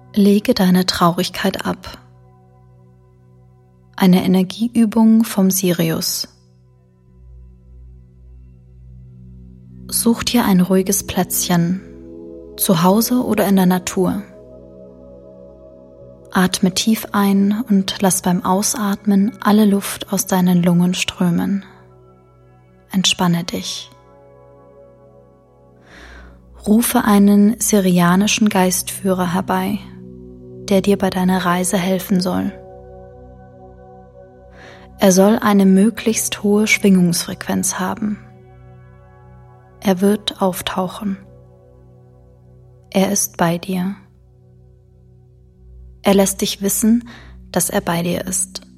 Lege deine Traurigkeit ab. Eine Energieübung vom Sirius. Such dir ein ruhiges Plätzchen, zu Hause oder in der Natur. Atme tief ein und lass beim Ausatmen alle Luft aus deinen Lungen strömen. Entspanne dich. Rufe einen sirianischen Geistführer herbei, der dir bei deiner Reise helfen soll. Er soll eine möglichst hohe Schwingungsfrequenz haben. Er wird auftauchen. Er ist bei dir. Er lässt dich wissen, dass er bei dir ist.